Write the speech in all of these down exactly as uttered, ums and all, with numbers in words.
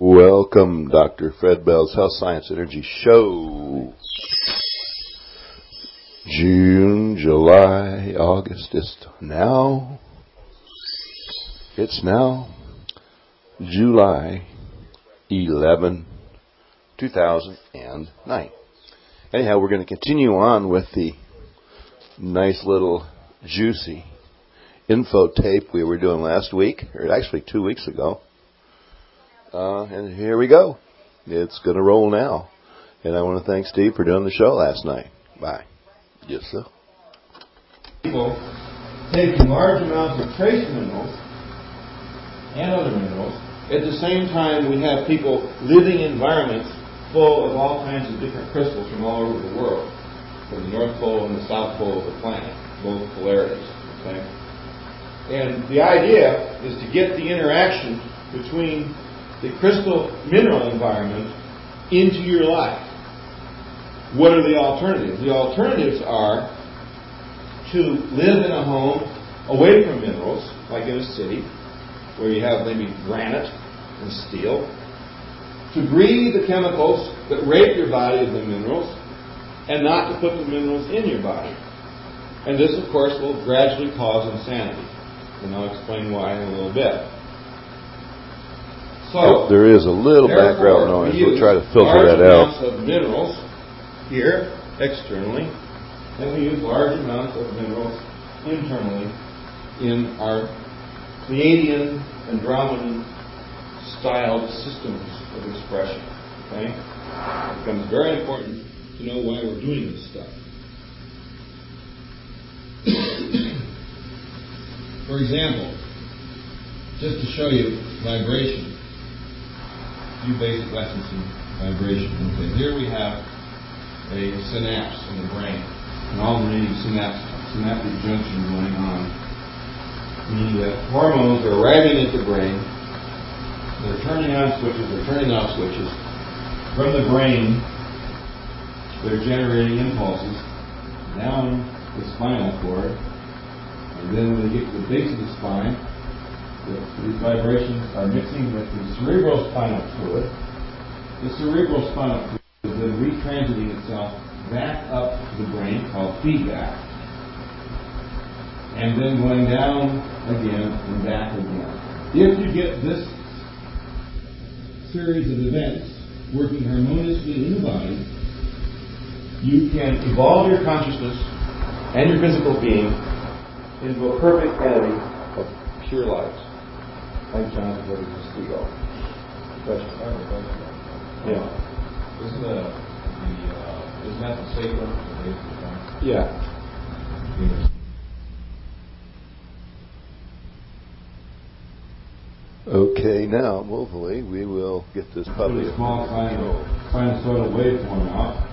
Welcome, Doctor Fred Bell's Health Science Energy Show. June, July, August. It's now. It's now July eleventh, two thousand nine. Anyhow, we're going to continue on with the nice little juicy info tape we were doing last week, or actually two weeks ago. Uh, and here we go. It's going to roll now. And I want to thank Steve for doing the show last night. Bye. Yes, sir. People taking large amounts of trace minerals and other minerals. At the same time, we have people living in environments full of all kinds of different crystals from all over the world, from the North Pole and the South Pole of the planet, both polarities. Okay? And the idea is to get the interaction between the crystal mineral environment into your life. What are the alternatives? The alternatives are to live in a home away from minerals, like in a city, where you have maybe granite and steel, to breathe the chemicals that rape your body of the minerals, and not to put the minerals in your body. And this, of course, will gradually cause insanity. And I'll explain why in a little bit. So, there is a little background noise. We we'll try to filter that out. Large amounts of minerals here, externally, and we use large amounts of minerals internally in our Pleiadian, Andromedan styled systems of expression. Okay? It becomes very important to know why we're doing this stuff. For example, just to show you vibration, a few basic lessons in vibration. Okay, here we have a synapse in the brain, and all the remaining synapse, synaptic junction going on, meaning that hormones are arriving at the brain. They're turning on switches, they're turning off switches. From the brain, they're generating impulses down the spinal cord, and then when they get to the base of the spine, these vibrations are mixing with the cerebrospinal fluid. The cerebrospinal fluid is then retransiting itself back up to the brain, called feedback, and then going down again and back again. If you get this series of events working harmoniously in the body, you can evolve your consciousness and your physical being into a perfect entity of pure light. Like Jonathan Brother just to go. Question. I have a question. Yeah. Isn't the, the uh, isn't that the sacrum? Yeah. Okay, now, hopefully, we will get this puppy. Put a small sinusoidal waveform out.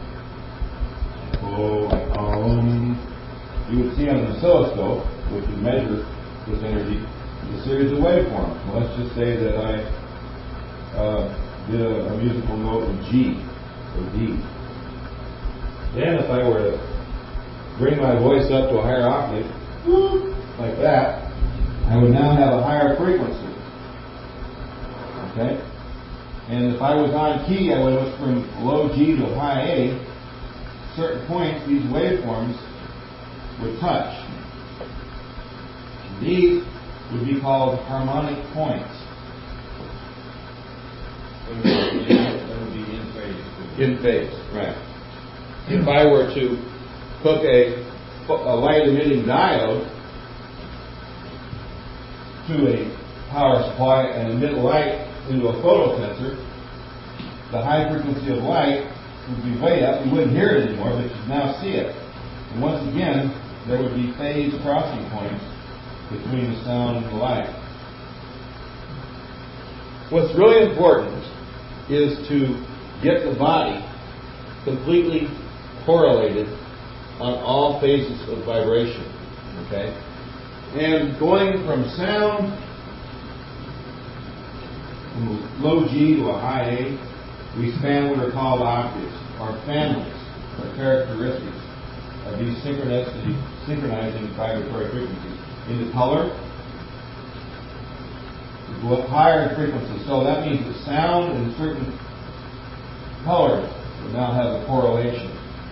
Oh, um, you would see on an oscilloscope, which would measure this energy, a series of waveforms. Well, let's just say that I uh, did a, a musical note of G or D. Then, if I were to bring my voice up to a higher octave, like that, I would now have a higher frequency. Okay? And if I was on key, I would have went from low G to high A. At certain points, these waveforms would touch. These would be called harmonic points. That would be in phase. In phase, right. If I were to hook a, a light-emitting diode to a power supply and emit light into a photosensor, the high frequency of light would be way up. You wouldn't hear it anymore, but you'd now see it. And once again, there would be phase crossing points between the sound and the light. What's really important is to get the body completely correlated on all phases of vibration. Okay? And going from sound, from low G to a high A, we span what are called octaves, or families, or characteristics of these synchronicity, synchronizing vibratory frequencies. Into color, go up higher in frequency. So that means the sound and certain colors will now have a correlation.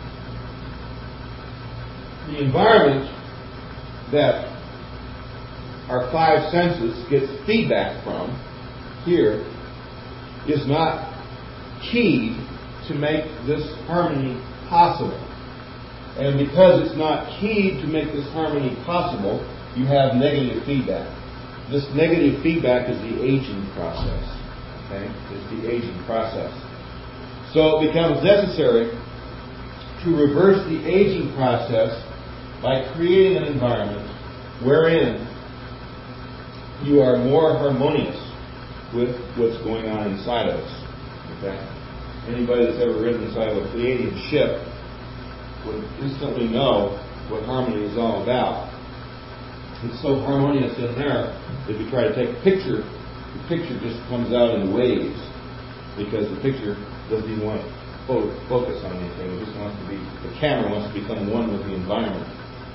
The environment that our five senses gets feedback from here is not keyed to make this harmony possible. And because it's not keyed to make this harmony possible, you have negative feedback. This negative feedback is the aging process. Okay? It's the aging process. So it becomes necessary to reverse the aging process by creating an environment wherein you are more harmonious with what's going on inside of us. Okay? Anybody that's ever ridden inside of a Pleiadian ship would instantly know what harmony is all about. It's so harmonious in there that if you try to take a picture, the picture just comes out in waves because the picture doesn't even want to focus on anything. It just wants to be, the camera wants to become one with the environment.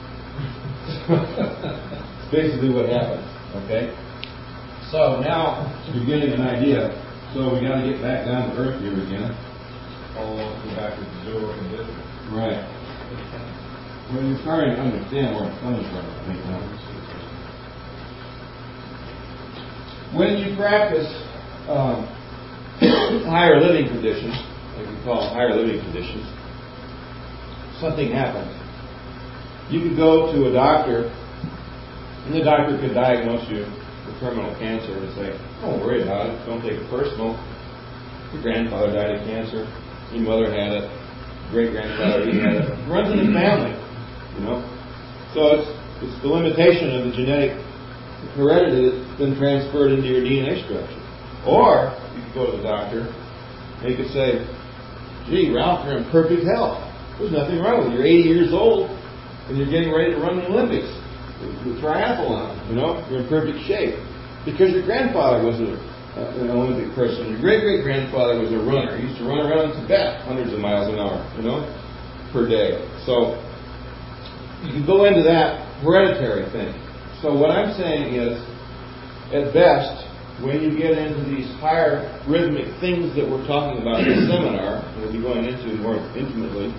It's basically what happens. Okay? So now you're getting an idea. So we got to get back down to earth here again. All go back to the zero condition. Right. Well, you're starting to understand where it's coming from, I think now. When you practice um, higher living conditions, like we call them higher living conditions, something happens. You could go to a doctor, and the doctor could diagnose you with terminal cancer and say, don't worry about it, don't take it personal. Your grandfather died of cancer, your mother had it, great-grandfather he had it. It runs in the family, you know. So it's, it's the limitation of the genetic heredity that's been transferred into your D N A structure. Or you could go to the doctor, and he could say, gee, Ralph, you're in perfect health. There's nothing wrong with you. You're eighty years old, and you're getting ready to run the Olympics. The triathlon, you know, you're in perfect shape. Because your grandfather was a, uh, an Olympic person. Your great-great-grandfather was a runner. He used to run around in Tibet hundreds of miles an hour, you know, per day. So you can go into that hereditary thing. So what I'm saying is, at best, when you get into these higher rhythmic things that we're talking about in the seminar, and we'll be going into more intimately,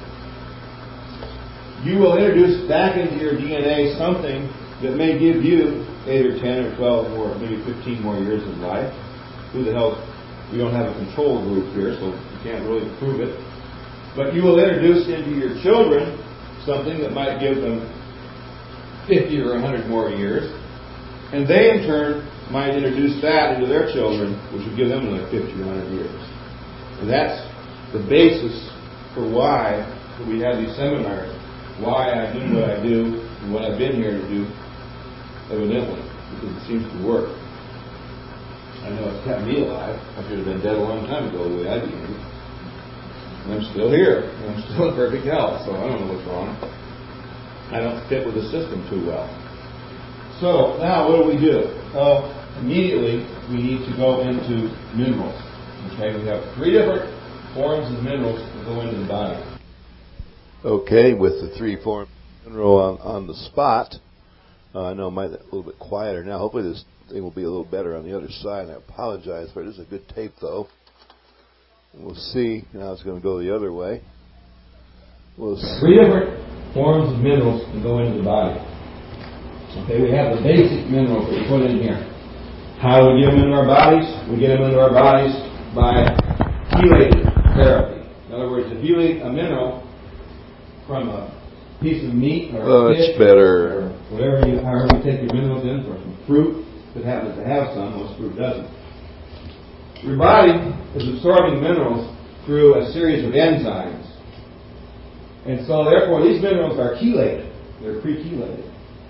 you will introduce back into your D N A something that may give you eight or ten or twelve or maybe fifteen more years of life. Who the hell? We don't have a control group here, so you can't really prove it. But you will introduce into your children something that might give them fifty or one hundred more years. And they, in turn, might introduce that into their children, which would give them another fifty or one hundred years. And that's the basis for why we have these seminars. Why I do what I do and what I've been here to do, evidently, because it seems to work. I know it's kept me alive. I should have been dead a long time ago the way I behaved. And I'm still here. And I'm still in perfect health, so I don't know what's wrong. I don't fit with the system too well. So, now what do we do? Well, immediately we need to go into minerals. Okay, we have three different forms of minerals that go into the body. Okay, with the three form mineral on, on the spot, uh, I know it might be a little bit quieter now. Hopefully this thing will be a little better on the other side. I apologize for it. This is a good tape, though. We'll see. Now it's going to go the other way. We'll see. Three different forms of minerals that go into the body. Okay, we have the basic minerals that we put in here. How do we get them into our bodies? We get them into our bodies by chelated therapy. In other words, if you eat a mineral from a piece of meat or oh, a fish better. or whatever you, however you take your minerals in, or some fruit that happens to have some, most fruit doesn't. Your body is absorbing minerals through a series of enzymes. And so therefore these minerals are chelated. They're pre-chelated.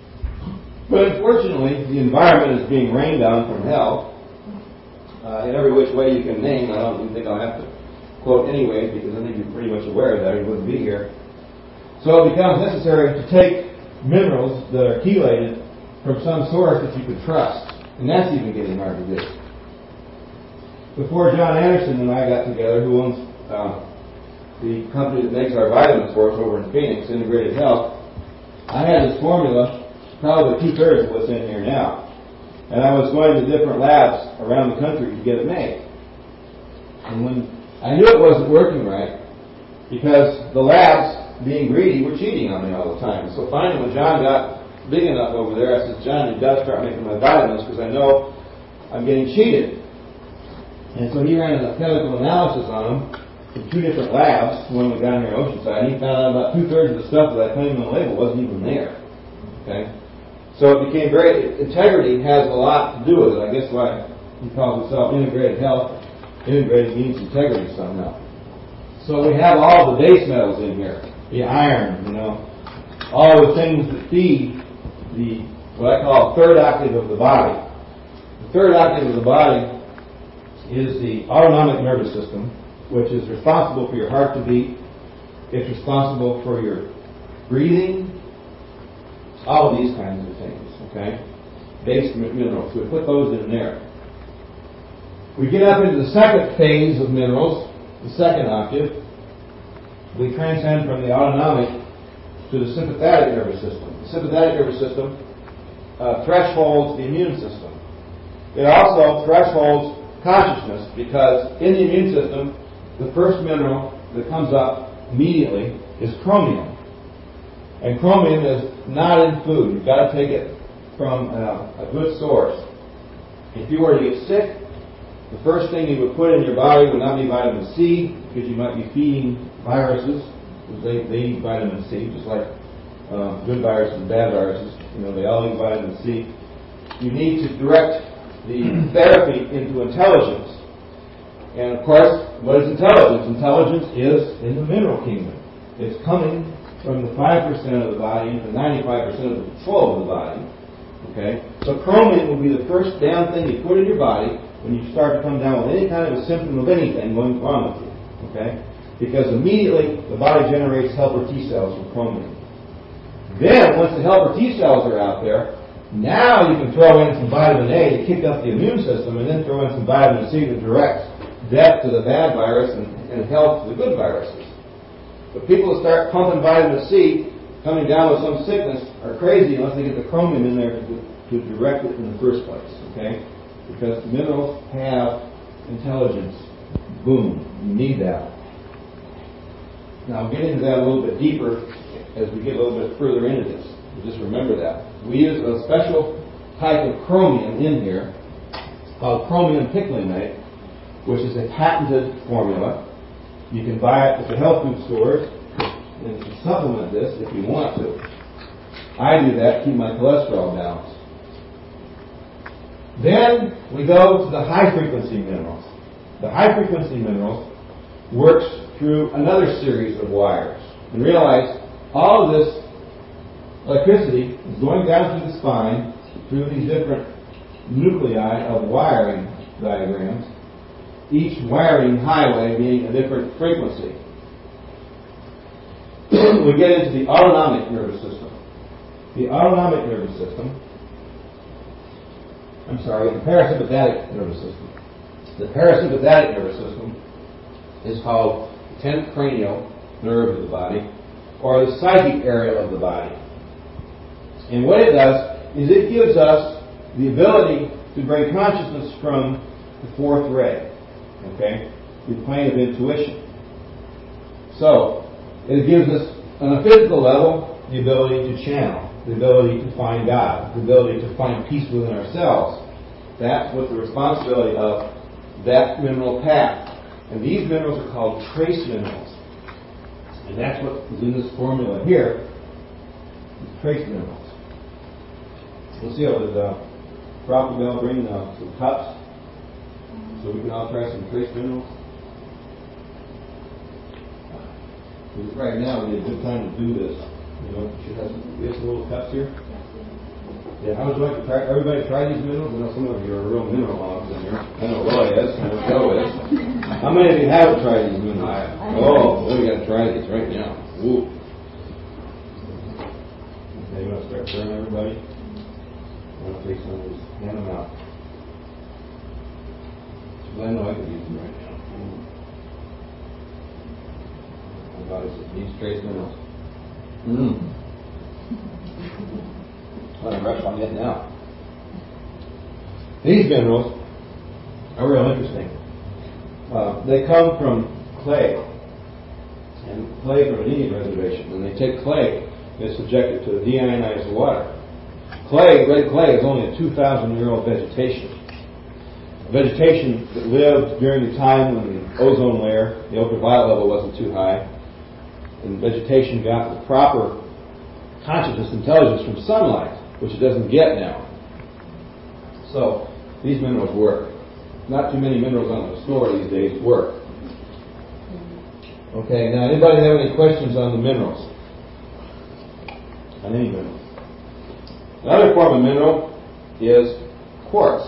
But unfortunately, the environment is being rained down from hell uh, in every which way you can name. I don't even think I'll have to quote anyway, because I think you're pretty much aware of that. You wouldn't be here. So it becomes necessary to take minerals that are chelated from some source that you could trust. And that's even getting hard to do. Before John Anderson and I got together, who owns uh, the company that makes our vitamins for us over in Phoenix, Integrated Health, I had this formula, probably two-thirds of what's in here now. And I was going to different labs around the country to get it made. And when I knew it wasn't working right, because the labs, being greedy, were cheating on me all the time. So finally, when John got big enough over there, I said, John, you got to start making my vitamins because I know I'm getting cheated. And so he ran a chemical analysis on them from two different labs, one was down here in Oceanside, and he found out about two-thirds of the stuff that I claimed on the label wasn't even there. Okay? So it became very, integrity has a lot to do with it. I guess why he calls himself integrated health. Integrated means integrity somehow. So we have all the base metals in here. The iron, you know, all the things that feed the, what I call third octave of the body. The third octave of the body is the autonomic nervous system, which is responsible for your heart to beat. It's responsible for your breathing, all of these kinds of things, okay? Base minerals. So we put those in there. We get up into the second phase of minerals, the second octave. We transcend from the autonomic to the sympathetic nervous system. The sympathetic nervous system uh, thresholds the immune system. It also thresholds consciousness because in the immune system, the first mineral that comes up immediately is chromium. And chromium is not in food. You've got to take it from uh, a good source. If you were to get sick, the first thing you would put in your body would not be vitamin C, because you might be feeding viruses. They, they eat vitamin C, just like uh, good viruses and bad viruses. You know, they all eat vitamin C. You need to direct the therapy into intelligence. And of course, what is intelligence? Intelligence is in the mineral kingdom. It's coming from the five percent of the body into ninety-five percent of the control of the body. Okay? So chromium will be the first damn thing you put in your body when you start to come down with any kind of a symptom of anything going wrong with you. Okay? Because immediately the body generates helper T cells from chromium. Then, once the helper T cells are out there, now you can throw in some vitamin A to kick up the immune system, and then throw in some vitamin C to direct death to the bad virus and, and health to the good viruses. But people that start pumping vitamin C, coming down with some sickness, are crazy unless they get the chromium in there to, to direct it in the first place. Okay? Because minerals have intelligence. Boom. You need that. Now, I'll get into that a little bit deeper as we get a little bit further into this. But just remember that. We use a special type of chromium in here called chromium picolinate, which is a patented formula. You can buy it at the health food stores and you can supplement this if you want to. I do that to keep my cholesterol balanced. Then we go to the high-frequency minerals. The high-frequency minerals works through another series of wires. And realize all of this electricity is going down through the spine through these different nuclei of wiring diagrams, each wiring highway being a different frequency. We get into the autonomic nervous system. The autonomic nervous system I'm sorry, the parasympathetic nervous system. The parasympathetic nervous system is called the tenth cranial nerve of the body, or the psychic area of the body. And what it does is it gives us the ability to bring consciousness from the fourth ray, okay, the plane of intuition. So, it gives us, on a physical level, the ability to channel, the ability to find God, the ability to find peace within ourselves. That's what the responsibility of that mineral path. And these minerals are called trace minerals. And that's what is in this formula here, trace minerals. We'll see how the uh, Prophet Bell bring uh, some cups so we can all try some trace minerals. Right now would be a good time to do this. You know, should have some, we have some little cups here. Yeah, how would you like to try? Everybody try these minerals? I know some of you are real mineral hogs in here. I know Roy is. I know Joe is. How many of you haven't tried these minerals? Oh, well, we got to try these right now. Woo. Okay, you want to start trying, everybody? I want to take some of these. Hand them out. Because I know I could use them right now. My body says, needs trace minerals. Mmm. What a rush I'm getting now. These minerals are real interesting. Uh, they come from clay, and clay from an Indian reservation. And they take clay and subject it to deionized water. Clay, red clay, is only a two thousand year old vegetation. A vegetation that lived during the time when the ozone layer, the ultraviolet level wasn't too high, and vegetation got the proper consciousness, intelligence from sunlight, which it doesn't get now. So these minerals work. Not too many minerals on the store these days work. Okay, now anybody have any questions on the minerals? On any mineral? Another form of mineral is quartz.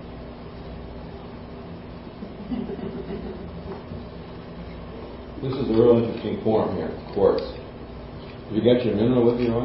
This is a real interesting form here, quartz. Have you got your mineral with you, Ron?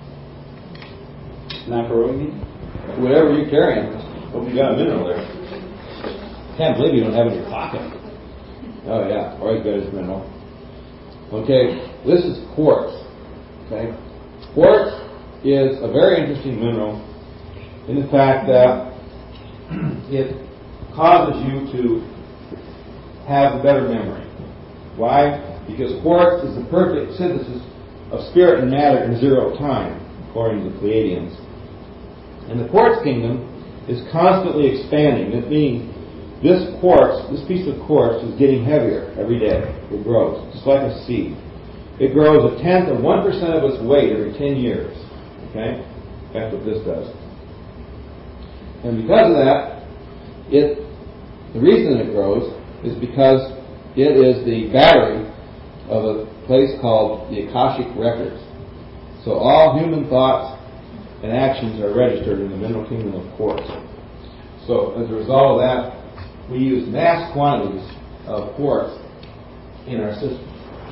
Macaroni? Whatever you're carrying. Hope you got a mineral there. Can't believe you don't have it in your pocket. Oh yeah, always got his mineral. Okay, this is quartz. Okay, quartz is a very interesting mineral in the fact that it causes you to have better memory. Why? Because quartz is the perfect synthesis of spirit and matter in zero time, according to the Pleiadians. And the quartz kingdom is constantly expanding. That means this quartz, this piece of quartz, is getting heavier every day. It grows, just like a seed. It grows a tenth of one percent of its weight every ten years. Okay? That's what this does. And because of that, it the reason it grows is because it is the battery of a place called the Akashic Records. So all human thoughts and actions are registered in the mineral kingdom of quartz. So as a result of that, we use mass quantities of quartz in our system.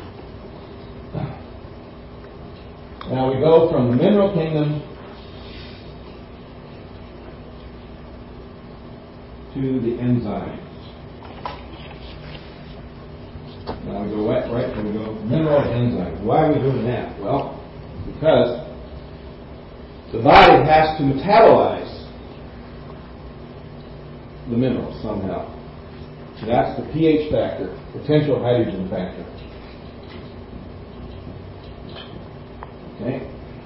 Now we go from the mineral kingdom to the enzymes. Now we go right, right, we go mineral to enzymes. Why are we doing that? Well, because the body has to metabolize the minerals somehow. That's the pH factor, potential hydrogen factor. Okay?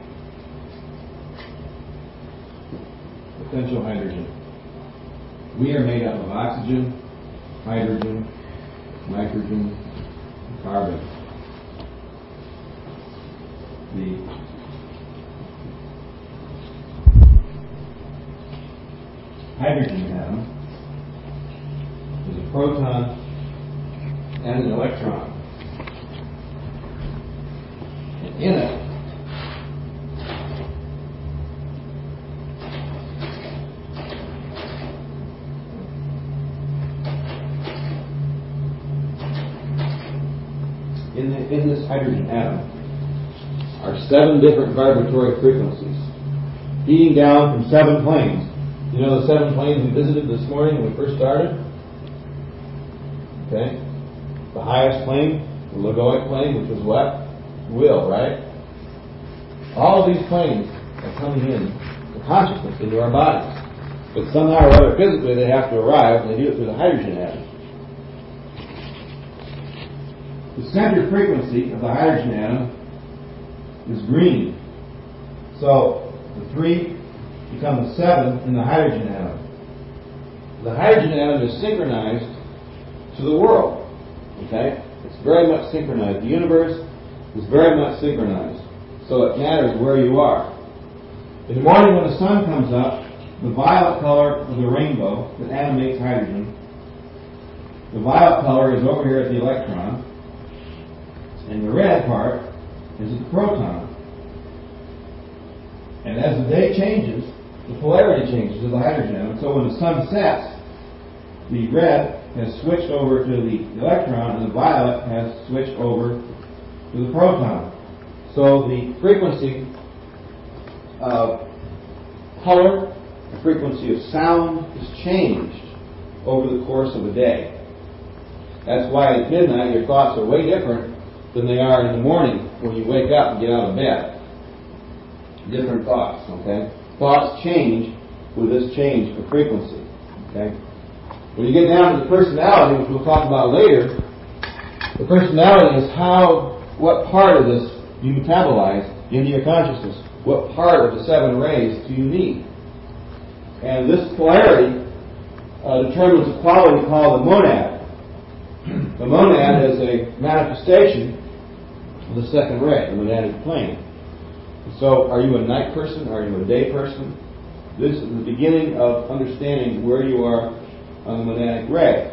Potential hydrogen. We are made up of oxygen, hydrogen, nitrogen, and carbon. The hydrogen atom is a proton and an electron. And in it, in, the, in this hydrogen atom are seven different vibratory frequencies, heating down from seven planes. You know the seven planes we visited this morning when we first started? Okay? The highest plane, the logoic plane, which was what? Will, right? All of these planes are coming in to consciousness into our bodies. But somehow or other physically they have to arrive, and they do it through the hydrogen atom. The center frequency of the hydrogen atom is green. So the three become the seven in the hydrogen atom. The hydrogen atom is synchronized to the world. Okay? It's very much synchronized. The universe is very much synchronized. So it matters where you are. In the morning when the sun comes up, the violet color of the rainbow that animates hydrogen, the violet color is over here at the electron, and the red part is at the proton. And as the day changes, the polarity changes of the hydrogen atom. So when the sun sets, the red has switched over to the electron, and the violet has switched over to the proton. So the frequency of color, the frequency of sound is changed over the course of a day. That's why at midnight your thoughts are way different than they are in the morning when you wake up and get out of bed. Different thoughts, okay? Thoughts change with this change of frequency. Okay? When you get down to the personality, which we'll talk about later, the personality is how, what part of this you metabolize into your consciousness. What part of the seven rays do you need? And this polarity uh, determines a quality called the monad. The monad is a manifestation of the second ray, the monadic plane. So, are you a night person? Are you a day person? This is the beginning of understanding where you are on the monadic ray.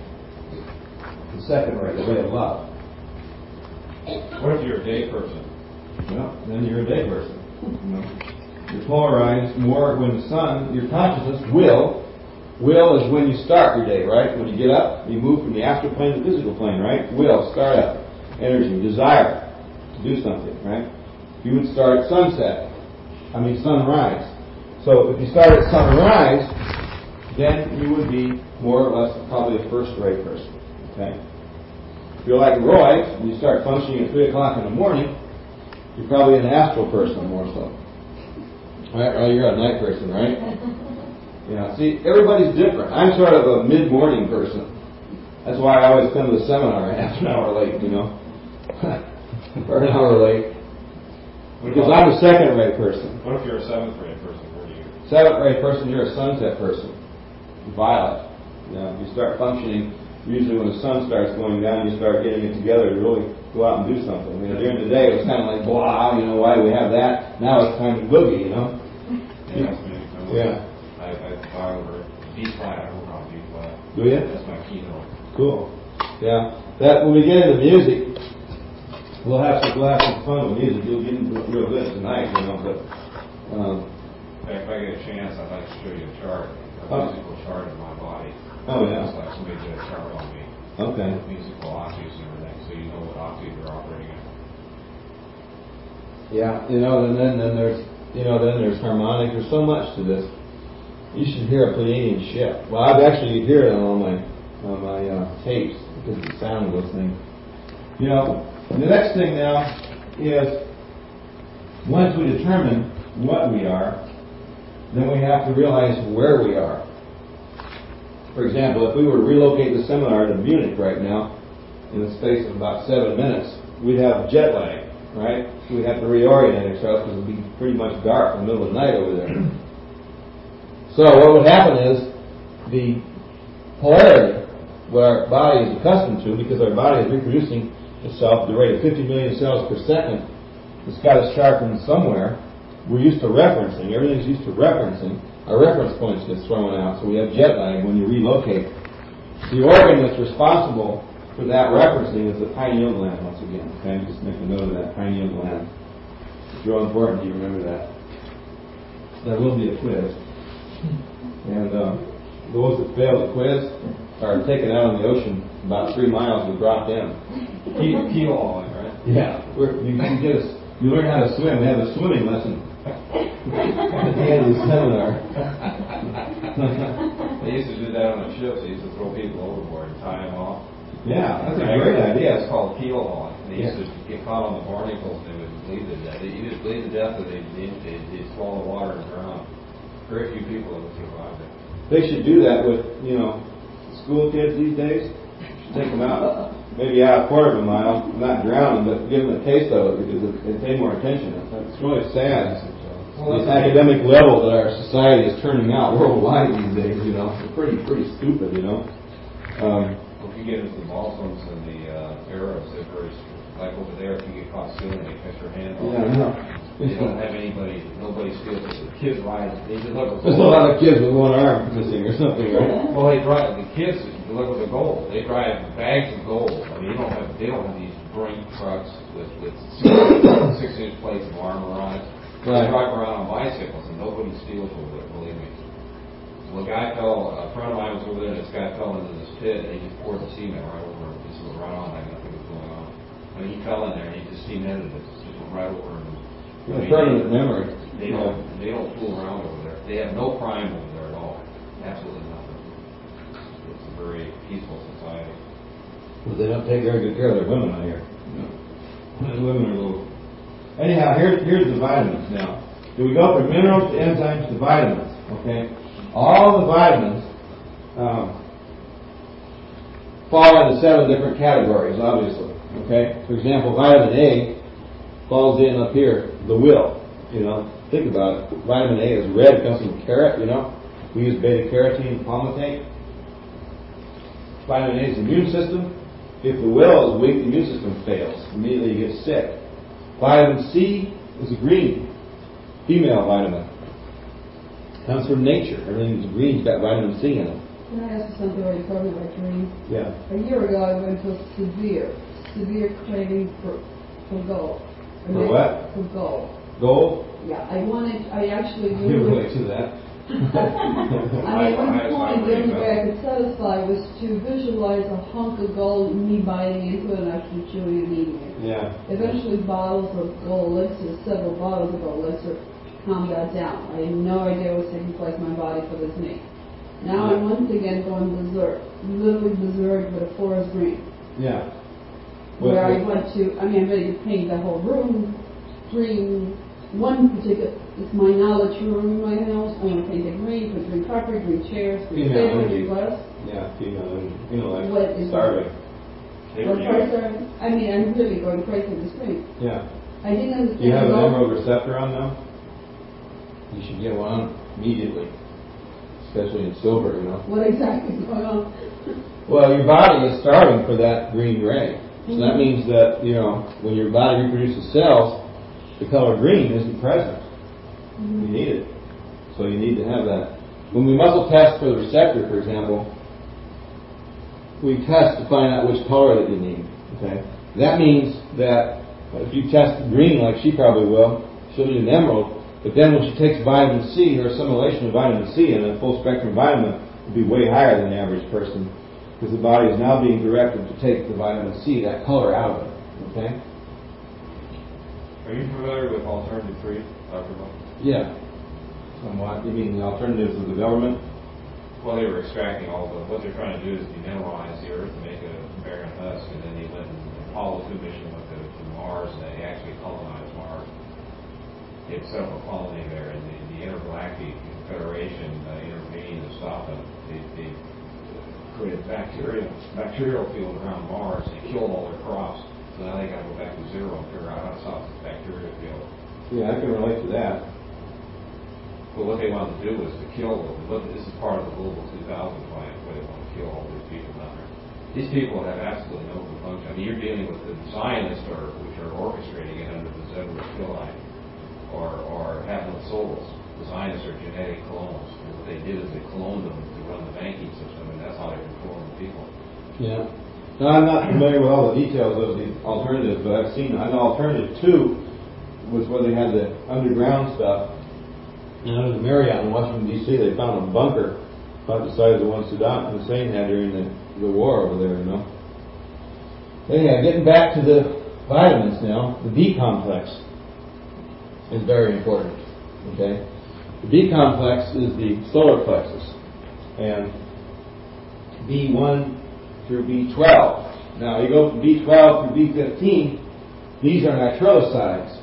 The second ray, the ray of love. What if you're a day person? Well, then you're a day person. You know, you're polarized more when the sun, your consciousness, will, will is when you start your day, right? When you get up, you move from the astral plane to the physical plane, right? Will, start up, energy, desire to do something, right? You would start at sunset, I mean sunrise. So if you start at sunrise, then you would be more or less probably a first-rate person, okay? If you're like Roy, and you start functioning at three o'clock in the morning, you're probably an astral person more so. Right? Well, you're a night person, right? Yeah. See, everybody's different. I'm sort of a mid-morning person. That's why I always come to the seminar half an hour late, you know. or an hour late. Because I'm a second-rate person. What if you're a seventh-rate person? Where do you? Seventh-rate person, you're a sunset person. Violet. You know, you start functioning. Usually when the sun starts going down, you start getting it together to really go out and do something. I mean, during the day, it was kind of like, blah, you know, why do we have that? Now it's time to boogie, you know? Yeah, that's me. Yeah. I, I fly over B flat. I work on B flat. Do you? That's my keynote. Cool. Yeah. That when we get into music, we'll have some, we'll have some fun with music. You'll get into it real good tonight, you know, but... Um, if I get a chance, I'd like to show you a chart, a oh. musical chart of my body. Oh, yeah. It's like somebody did a chart on me. Okay. Musical octaves and everything, so you know what octave you're operating in. Yeah, you know, and then, then there's, you know, then there's harmonic. There's so much to this. You should hear a Pleiadian shift. Well, I've actually hear it on all my on my uh, tapes because of the sound of those things. You know, and the next thing now is once we determine what we are, then we have to realize where we are. For example, if we were to relocate the seminar to Munich right now, in the space of about seven minutes, we'd have jet lag, right? We'd have to reorient ourselves because it would be pretty much dark in the middle of the night over there. So what would happen is the polarity, what our body is accustomed to, because our body is reproducing itself at the rate of fifty million cells per second, it's got to sharpen somewhere. We're used to referencing. Everything's used to referencing. Our reference points get thrown out, so we have jet lag when you relocate. The organ that's responsible for that referencing is the pineal gland, once again. Okay, just make a note of that, pineal gland. It's real important you remember that. There will be a quiz. And uh, those that fail the quiz are taken out in the ocean about three miles and dropped in. Keel hauling, right? Yeah, we're, you can get us. You learn how to swim. We have a swimming lesson at the end of the seminar. They used to do that on the ships. They used to throw people overboard and tie them off. Yeah, that's a great idea. It's called keel hauling. They used Yeah. to get caught on the barnacles and they would bleed to death. They either bleed to death or they'd, they'd, they'd swallow water and drown. Very few people have survived it. They should do that with, you know, school kids these days. Take them out, maybe out a quarter of a mile, not drown them, but give them a taste of it because they pay more attention. It's really sad. Well, this academic level that our society is turning out worldwide these days, you know, it's pretty pretty stupid, you know. Um, If you get into the Muslims and the uh, Arabs, they're very, like over there, if you get caught stealing, they cut your hand off. yeah, I know. They don't have anybody, nobody steals it. The kids ride, they deliver There's a lot of kids with one arm missing or something, right? Well, they drive, the kids deliver the gold. They drive bags of gold. I mean, they don't have, they don't have these brink trucks with, with six inch plates of armor on it. Right. They drive around on bicycles and nobody steals over it, believe me. Well, a guy fell, a friend of mine was over there and this guy fell into this pit and he just poured the cement right over him. This was right on, like nothing was going on. I mean, he fell in there and he just cemented it. Just went right over him. A permanent memory. They don't, they don't fool around over there. They have no crime over there at all. Absolutely nothing. It's a very peaceful society. But they don't take very good care of their women out here. No. The women are a little... Anyhow, here's, here's the vitamins now. Do we go from minerals to enzymes to vitamins? Okay? All the vitamins um, fall into seven different categories, obviously. Okay? For example, vitamin A falls in up here, the will. You know, think about it. Vitamin A is red, comes from carrot, you know. We use beta-carotene palmitate. Vitamin A is the immune system. If the will is weak, the immune system fails. Immediately you get sick. Vitamin C is a green, female vitamin. Comes from nature. Everything's green's got vitamin C in it. Can I ask you something while you're talking about dreams? Yeah. A year ago, I went to a severe, severe craving for, for gold. I For mean, what? For gold. Gold? Yeah, I wanted, I actually You knew. relate to that. I mean, one point, the only way I could satisfy was to visualize a hunk of gold and me biting into it and actually chewing and eating it. Yeah. Eventually, bottles of gold elixir, several bottles of gold elixir, calmed that down. I had no idea what was taking place in my body for this meat. Now I'm once again going berserk, literally berserk with a forest green. Yeah. Where Well, I went to, I mean, I'm ready to paint the whole room green. One particular, it's my knowledge room in my house. I want to paint it green, put green carpet, green chairs, green Female table, energy. green glass. Yeah, female energy. You know, like What is starving. What price are, I mean, I'm really going crazy this spring. Yeah. I didn't understand. Do you have an all- emerald receptor on them? You should get one immediately. Especially in silver, you know. What exactly is going on? Well, your body is starving for that green ray. So that means that, you know, when your body reproduces cells, the color green isn't present. Mm-hmm. You need it. So you need to have that. When we muscle test for the receptor, for example, we test to find out which color that you need. Okay? That means that if you test green, like she probably will, she'll need an emerald. But then when she takes vitamin C, her assimilation of vitamin C and a full spectrum vitamin will be way higher than the average person, because the body is now being directed to take the vitamin C, that color, out of it. Okay? Are you familiar with Alternative three, Doctor Buck? Yeah. Somewhat. You mean the alternatives of the government? Well, they were extracting all the, what they're trying to do is demineralize the Earth and make a barren husk, and then they went and Apollo two mission went to, to Mars, and they actually colonized Mars. They had set up a colony there, and the, the Intergalactic Federation uh, intervened to stop them. They, they created bacteria, bacterial field around Mars, and killed all their crops. So now they got to go back to zero and figure out how to stop this bacteria field. Yeah, I can relate to that. But what they want to do is to kill them. Look, this is part of the Global two thousand plan, where they want to kill all these people down there. These people have absolutely no function. I mean, you're dealing with the Zionists, or, which are orchestrating it under the Zebra Pillai, or, or have no souls. The Zionists are genetic clones. And what they did is they cloned them to run the banking system, and that's how they're controlling the people. Yeah. Now, I'm not familiar with all the details of the alternatives, but I've seen, I know alternative two was where they had the underground stuff. And under the Marriott in Washington, D C, they found a bunker about the size of the one Saddam Hussein had during the, the war over there, you know. Anyhow, getting back to the vitamins now, the B complex is very important, okay? The B complex is the solar plexus, and B one through B twelve. Now, you go from B twelve through B fifteen, these are nitrosides.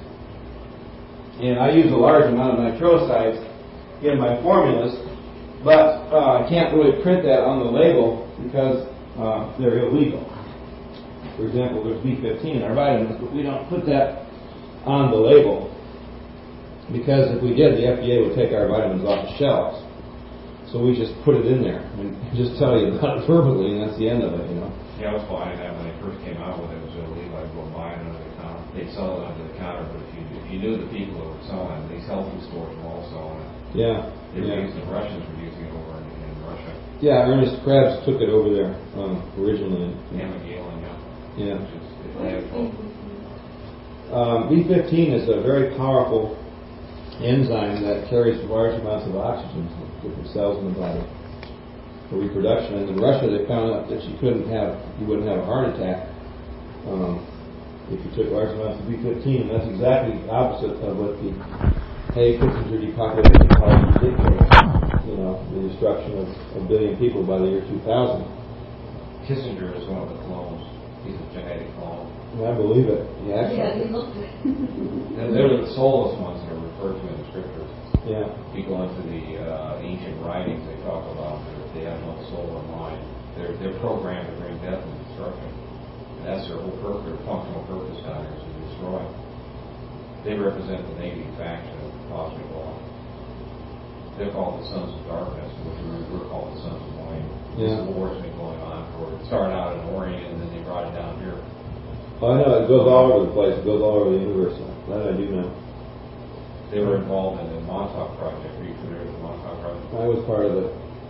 And I use a large amount of nitrosides in my formulas, but uh, I can't really print that on the label because uh, they're illegal. For example, there's B fifteen in our vitamins, but we don't put that on the label because if we did, the F D A would take our vitamins off the shelves. So we just put it in there and just tell you about it verbally, and that's the end of it, you know. Yeah, I was buying that when they first came out with it. It was illegal. I'd go buy it under the counter. They'd sell it under the counter, but if you if you knew the people that were selling it, these health food stores were all selling it. Yeah. They were yeah. using the Russians were using it over in, in Russia. Yeah, Ernest Krebs took it over there um, originally. And McGill and yeah. Yeah. Which is, they have both. Um, B fifteen is a very powerful enzyme that carries large amounts of oxygen to different cells in the body for reproduction. And in Russia, they found out that you couldn't have, you wouldn't have a heart attack um, if you took large amounts of B fifteen. And that's exactly the opposite of what the Hey Kissinger depopulation policy dictates. You know, the destruction of a billion people by the year two thousand. Kissinger is one of the clones. He's a genetic clone. I believe it. Yeah, Yeah, he looked it. And they're the soulless ones that are referred to in the scriptures. Yeah. If you go into the uh, ancient writings, they talk about that they have no soul or mind. They're, they're programmed to bring death and destruction. And that's their whole purpose, their functional purpose down here, is to destroy. They represent the negative faction of cosmic law. They're called the sons of darkness, which we're called the sons of light. Yeah. This war's been going on for, it started out in Orient, and then they brought it down here. Oh, I know, it goes all over the place. It goes all over the universe. That I do know. They were involved in the Montauk Project. Are you familiar with the Montauk Project? I was part of the,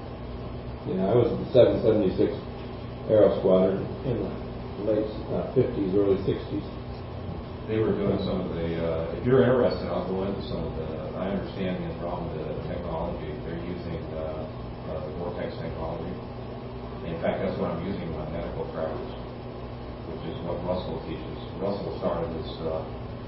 you know, I was in the seven seventy-six Aero Squadron in the late uh, fifties, early sixties. They were doing some of the, uh, if you're interested, I'll go into some of the, I understand the wrong with the technology. They're using uh, uh, vortex technology. In fact, that's what I'm using in my medical practice, which is what Russell teaches. Russell started this, uh,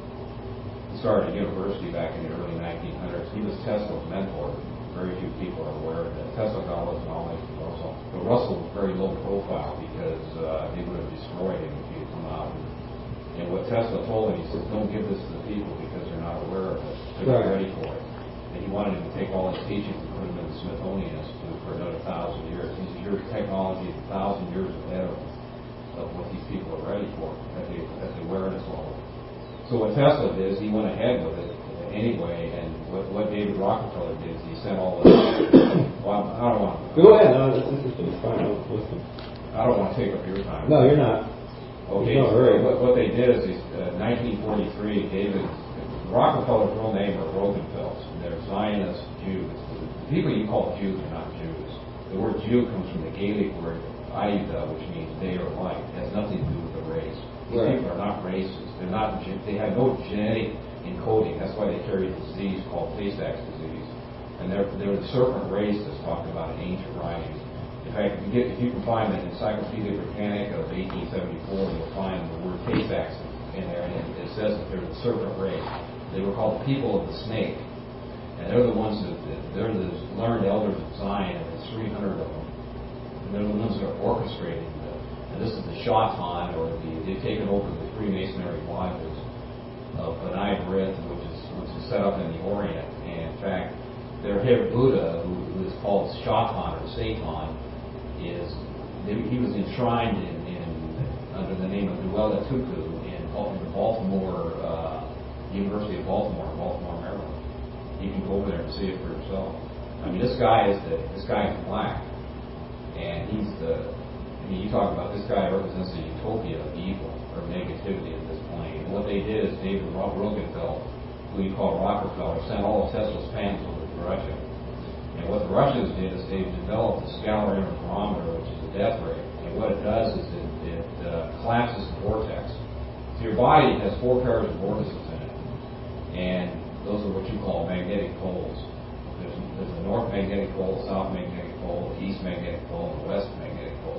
he started at university back in the early nineteen hundreds. He was Tesla's mentor. Very few people are aware of that. Tesla got all his knowledge from Russell. But Russell was very low profile because uh, he would have destroyed him if he had come out. And what Tesla told him, he said, don't give this to the people because they're not aware of it. They're not ready for it. And he wanted him to take all his teachings and put them in the Smithsonian Institute for another thousand years. He said, your technology is a thousand years ahead of, of what these people are ready for at the, at the awareness level. So what Tesla did is he went ahead with it anyway, and what, what David Rockefeller did is he sent all the... well, I don't want to... Go ahead. No, that's interesting. It's fine. I'll listen. I don't want to take up your time. No, you're not. Okay, no, so hurry. what, what they did is, in uh, nineteen forty-three, David, Rockefeller's real name are Rosenfels. They're Zionist Jews. The people you call Jews are not Jews. The word Jew comes from the Gaelic word Aida, which means day or light. It has nothing to do with the race. These right. people are not racist. They're not. They have no genetic encoding. That's why they carry a disease called Tay-Sachs disease. And they're they're the serpent race that's talked about in ancient writings. In fact, if you, get, if you can find the Encyclopedia Britannica of eighteen seventy-four, you'll find the word Tay-Sachs in there, and it, it says that they're the serpent race. They were called the people of the snake, and they're the ones that, they're the learned elders of Zion, and there's three hundred of them. And they're the ones that are orchestrating the, and this is the Shatan, or the, they've taken over the Freemasonry lodges of B'nai B'rith, which is, which is set up in the Orient. And in fact, their head Buddha, who, who is called Shatan or Satan, is he was enshrined in, in under the name of Nuella Tuku in, in the Baltimore uh, University of Baltimore, Baltimore, Maryland. You can go over there and see it for yourself. I mean, this guy is the this guy is black, and he's the. I mean, you talk about this guy represents the utopia of evil or negativity at this plane. And what they did is David Rosenfeld, who you call Rockefeller, sent all of Tesla's panels over to Russia. And what the Russians did is they developed the scalar interferometer, which is a death ray. And what it does is it, it uh, collapses the vortex. So your body has four pairs of vortices in it. And those are what you call magnetic poles. There's, there's a north magnetic pole, a south magnetic pole, the east magnetic pole, and the west magnetic pole.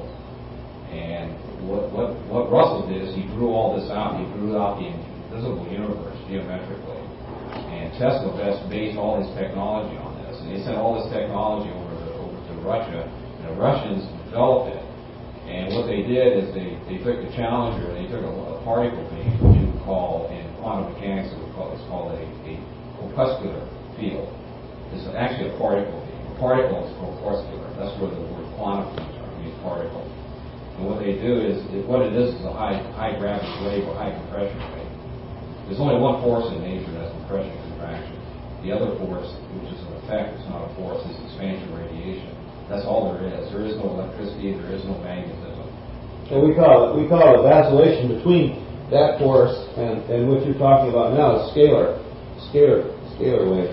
And what, what, what Russell did is he drew all this out. He drew out the invisible universe geometrically. And Tesla based all his technology on this. And they sent all this technology over to, over to Russia, and the Russians developed it. And what they did is they, they took the Challenger, and they took a, a particle beam, which you would call, in quantum mechanics, it would call, it's called a, a corpuscular field. It's actually a particle beam. A particle is corpuscular. That's where the word quantum comes from, means particle. And what they do is, it, what it is is a high, high gravity wave or high compression wave. There's only one force in nature, that's compression and contraction. The other force, which is an effect, it's not a force, is expansion radiation. That's all there is. There is no electricity, there is no magnetism. And we call it we call it vacillation between that force and, and what you're talking about now is scalar, scalar, scalar wave.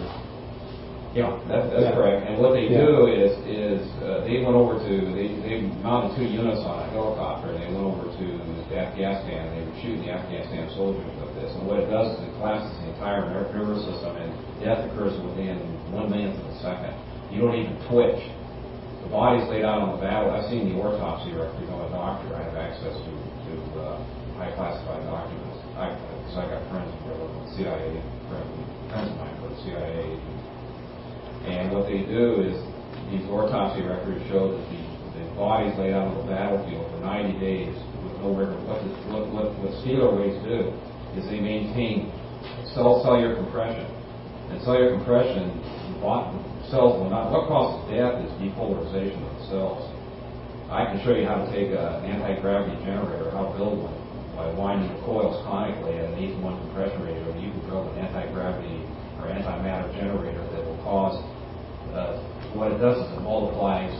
Yeah, that, that's yeah. correct. And what they yeah. do is is uh, they went over to they, they mounted two units on a helicopter, and they went over to Afghanistan, and they were shooting the Afghanistan soldiers with this. And what it does is it collapses the entire nervous system, and death occurs within one millionth of a second. You don't even twitch. The body's laid out on the battle. I've seen the autopsy record. I'm a doctor. I have access to, to uh, high classified documents. I, because I got friends who were C I A, friends of mine who were C I A agents. And what they do is these autopsy records show that the the bodies laid out on the battlefield for ninety days with no record. What, the, what, what, what scalar waves do is they maintain cell cellular compression. And cellular compression, cells will not, what causes death is depolarization of the cells. I can show you how to take an anti-gravity generator, how to build one, by winding the coils conically at an eight to one compression ratio. You can build an anti-gravity or antimatter generator that will cause, uh, what it does is it multiplies,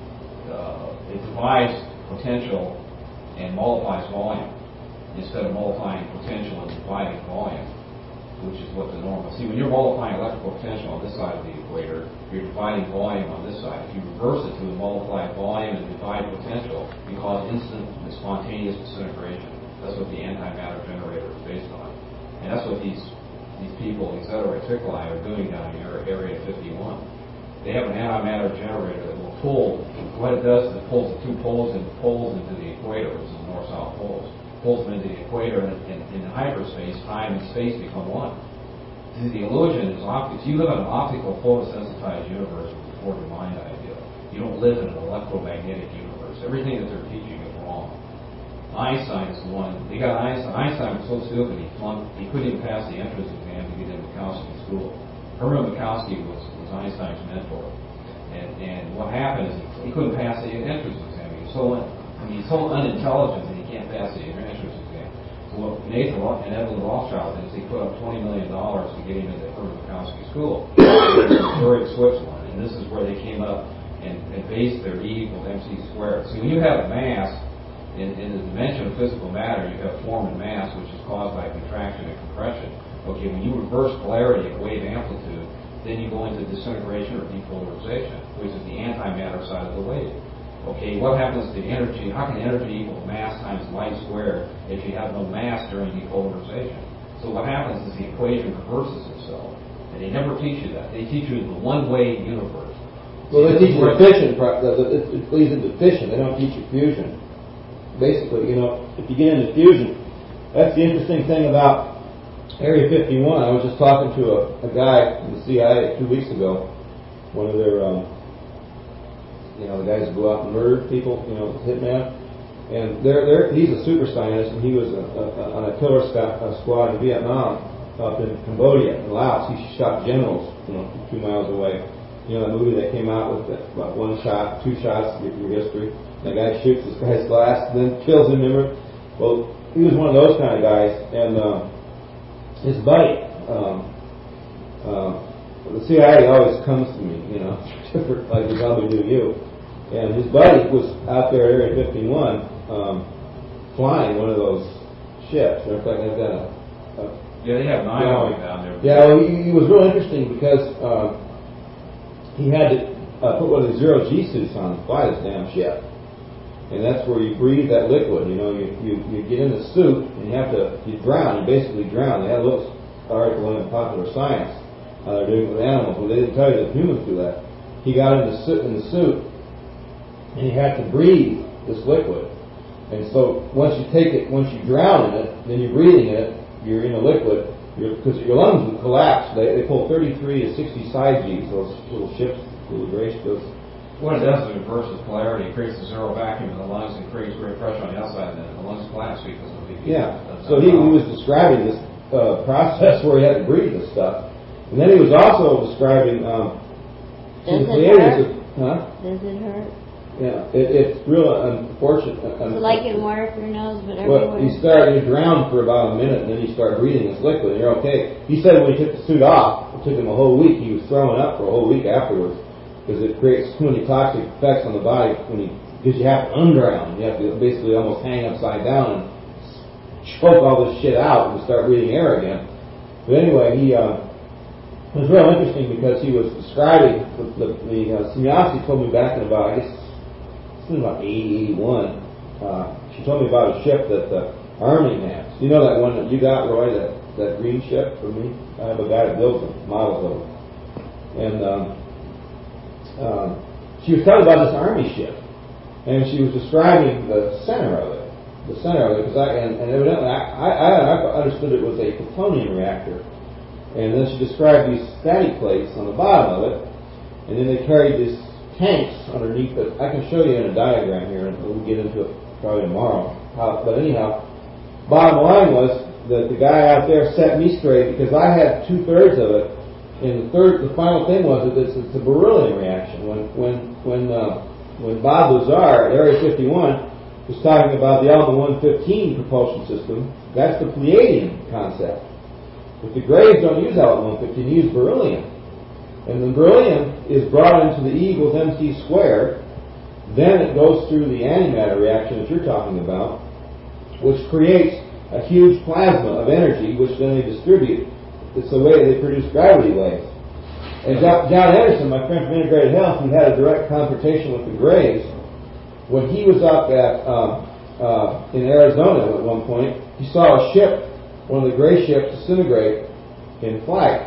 uh, it divides potential and multiplies volume instead of multiplying potential and dividing volume, which is what the normal. See, when you're multiplying electrical potential on this side of the equator, you're dividing volume on this side. If you reverse it to multiply volume and divide potential, you cause instant and spontaneous disintegration. That's what the antimatter generator is based on. And that's what these these people, these Zeto Reticuli, are doing down here at Area fifty-one. They have an antimatter generator that will pull, what it does is it pulls the two poles and poles into the equator, which is the north-south poles. Pulls them into the equator, and in, in hyperspace, time and space become one. See, the illusion is optics. You live in an optical photosensitized universe with the Ford mind idea. You don't live in an electromagnetic universe. Everything that they're teaching is wrong. Einstein is the one. They got Einstein. Einstein was so stupid he flunked. He couldn't even pass the entrance exam to get into Mikowski school. Herman Mikowski was, was Einstein's mentor, and and what happened is he, he couldn't pass the entrance exam. He was so un, I mean, he's so unintelligent that he can't pass the entrance exam. So what Nathan and Evelyn Rothschild did is they put up twenty million dollars to get him into Herman Mikowski school in Zurich, Switzerland, and this is where they came up and, and based their E equals mc squared. See, when you have mass. In, in the dimension of physical matter, you have form and mass, which is caused by contraction and compression. Okay, when you reverse polarity at wave amplitude, then you go into disintegration or depolarization, which is the antimatter side of the wave. Okay, what happens to energy? How can energy equal mass times light squared if you have no mass during depolarization? So what happens is the equation reverses itself, and they never teach you that. They teach you the one-way universe. Well, they teach you fission. It leads into fission. They don't teach you fusion. Basically, you know, if you get into fusion, that's the interesting thing about Area fifty-one. I was just talking to a, a guy in the C I A two weeks ago, one of their, um, you know, the guys who go out and murder people, you know, hitman. And they're, they're, he's a super scientist, and he was a, a, on a killer squad, a squad in Vietnam, up in Cambodia, in Laos. He shot generals, you know, two miles away. You know, that movie that came out with that, about one shot, two shots, to get your history. The guy shoots this guy's glass and then kills him, remember? Well, he was one of those kind of guys, and um, his buddy, um, um, the C I A always comes to me, you know, like they probably do you. And his buddy was out there at Area fifty-one um, flying one of those ships. In fact, they've got a, a yeah, they have nine of them down there. Yeah, well, he, he was real interesting because um, he had to uh, put one of the zero G suits on and fly this damn ship. And that's where you breathe that liquid. You know, you, you, you get in the suit and you have to, you drown, you basically drown. They had a little article in Popular Science, how they're doing it with animals, but they didn't tell you that humans do that. He got in the suit, in the suit, and he had to breathe this liquid. And so once you take it, once you drown in it, then you're breathing in it, you're in the liquid, because your lungs would collapse. They, they pull thirty-three to sixty side Gs, those little ships, little gray ships. What it does is it reverses polarity. It creates a zero vacuum in the lungs and creates great pressure on the outside, and then the lungs collapse because of the yeah. So he, he was describing this uh, process where he had to breathe this stuff, and then he was also describing. Um, Does it hurt? Of, huh? Does it hurt? Yeah, it, it's real unfortunate. So like in water for your nose, but everywhere. Well, you start, you drown for about a minute, and then you start breathing this liquid, and you're okay. He said when he took the suit off, it took him a whole week. He was throwing up for a whole week afterwards. Because it creates too many toxic effects on the body when you, because you have to undrown. You have to basically almost hang upside down and choke all this shit out and start breathing air again. But anyway, he uh, it was real interesting because he was describing the, the, the uh, Semyonov told me back in about, I guess, this was about eighty, eighty-one. Uh, she told me about a ship that the Army has. You know that one that you got, Roy, that, that green ship for me? I have a guy that builds them, models of them. And, um, Um, she was telling about this Army ship, and she was describing the center of it, the center of it, because I and, and evidently I, I, I understood it was a plutonium reactor, and then she described these static plates on the bottom of it, and then they carried this tanks underneath it. I can show you in a diagram here, and we'll get into it probably tomorrow. How, but anyhow, bottom line was that the guy out there set me straight because I had two-thirds of it. And the third, the final thing was that it's, it's a beryllium reaction. When when when uh, when Bob Lazar at Area fifty-one was talking about the Alpha one fifteen propulsion system, that's the Pleiadian concept. But the Grays don't use Alpha one fifteen; they use beryllium. And the beryllium is brought into the E equals mc squared. Then it goes through the antimatter reaction that you're talking about, which creates a huge plasma of energy, which then they distribute. It's the way they produce gravity waves. And John Anderson, my friend from Integrated Health, he had a direct confrontation with the Grays. When he was up at um, uh, in Arizona at one point, he saw a ship, one of the Gray ships, disintegrate in flight.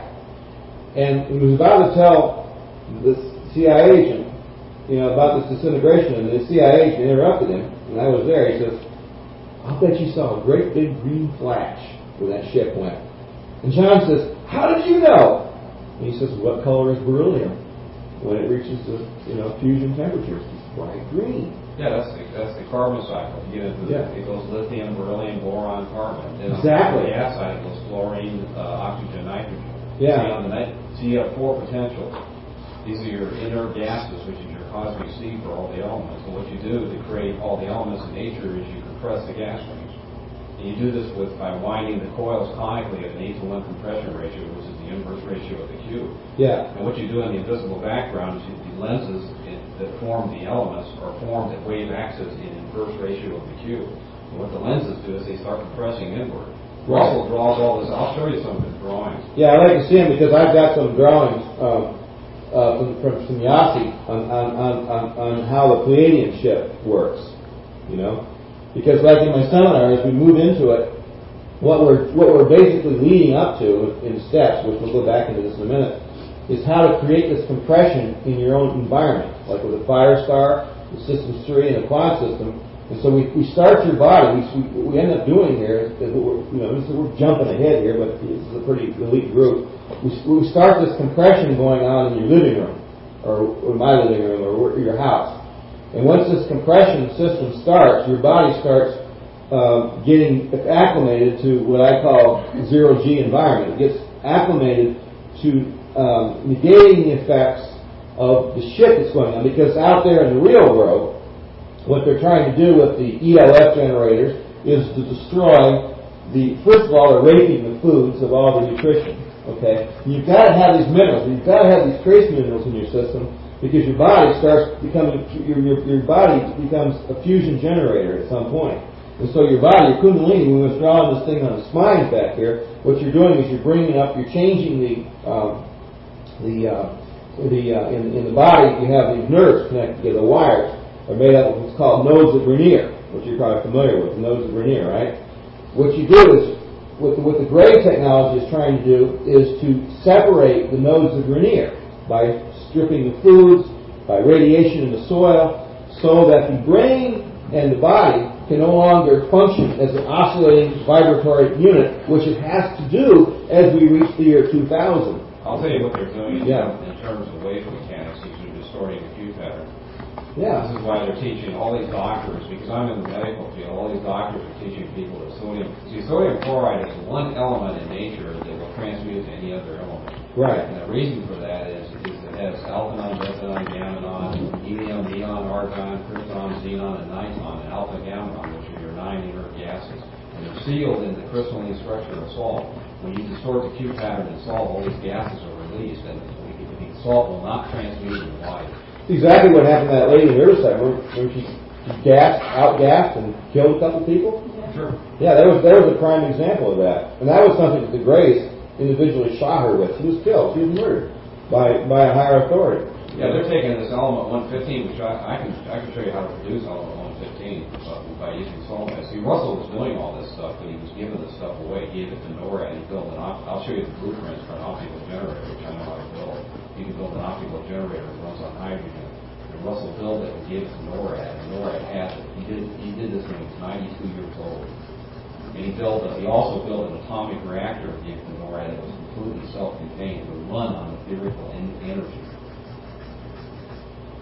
And he was about to tell the C I A agent, you know, about this disintegration, and the C I A agent interrupted him, and I was there. He says, "I'll bet you saw a great big green flash when that ship went." And John says, "How did you know?" And he says, "What color is beryllium when it reaches the, you know, fusion temperatures? It's bright green." Yeah, that's the that's the carbon cycle. You get into the, Yeah. it goes lithium, beryllium, boron, carbon. Then Exactly. On the gas side, it goes fluorine, uh, oxygen, nitrogen. Yeah. See, on the night, so you have four potentials. These are your inert gases, which is your cosmic C for all the elements. And what you do to create all the elements in nature is you compress the gas range. And you do this with by winding the coils conically at an eight to one compression ratio, which is the inverse ratio of the Q. Yeah. And what you do in the invisible background is you, the lenses in, that form the elements are formed at wave axis in inverse ratio of the Q. And what the lenses do is they start compressing inward. Right. Russell draws all this. I'll show you some of his drawings. Yeah, I'd like to see them because I've got some drawings um, uh, from, from, from Yossi on, on, on, on, on how the Pleiadian ship works, you know. Because like in my seminar, as we move into it, what we're what we're basically leading up to in steps, which we'll go back into this in a minute, is how to create this compression in your own environment, like with the Firestar, the Systems three, and the Quad system. And so we, we start your body. We, we end up doing here is we're, you know, we're jumping ahead here, but this is a pretty elite group. We, we start this compression going on in your living room, or, or my living room, or your house. And once this compression system starts, your body starts uh, getting acclimated to what I call zero G environment. It gets acclimated to um, negating the effects of the shit that's going on. Because out there in the real world, what they're trying to do with the E L F generators is to destroy the, first of all, they're raping the foods of all the nutrition. Okay? And you've got to have these minerals. You've got to have these trace minerals in your system. Because your body starts becoming, your, your your body becomes a fusion generator at some point. And so your body, your kundalini, when we was drawing this thing on the spine back here, what you're doing is you're bringing up, you're changing the, um, the, uh, the, uh, in, in the body, you have these nerves connected together. The wires are made up of what's called nodes of Vernier, which you're probably familiar with, the nodes of Vernier, right? What you do is, what the, what the Gray technology is trying to do is to separate the nodes of Vernier by stripping the foods, by radiation in the soil, so that the brain and the body can no longer function as an oscillating vibratory unit, which it has to do as we reach the year two thousand. I'll tell you what they're doing yeah. in terms of wave mechanics, is they're distorting the Q pattern. Yeah. This is why they're teaching all these doctors, because I'm in the medical field, all these doctors are teaching people that sodium, see, sodium chloride is one element in nature that will transmute to any other element. Right. And the reason for that is, is it has alphanon, betanon, gammanon, helium, neon, argon, krypton, xenon, and niton, and alpha gammanon, which are your nine inert gases. And they're sealed in the crystalline structure of salt. When you distort the Q pattern in salt, all these gases are released, and the salt will not transmute in light. Exactly what happened to that lady in Riverside. Remember, remember she, she gassed, outgassed, and killed a couple people? Sure. Yeah, that was that was a prime example of that. And that was something that the Grays individually shot her with. She was killed. She was murdered by by a higher authority. Yeah, they're taking this element one fifteen, which I, I can I can show you how to produce element one fifteen uh, by using sulfide. See, Russell was doing all this stuff, but he was giving this stuff away. He gave it to NORAD. He built an op- I'll show you the blueprints for an optical generator, which I know how to build. You can build an optical generator that runs on hydrogen. And Russell built it and gave it to NORAD, and NORAD had it. He did he did this when he was ninety-two years old. And he built a, he also built an atomic reactor and gave it to NORAD that was completely self-contained to run on etherical en- energy.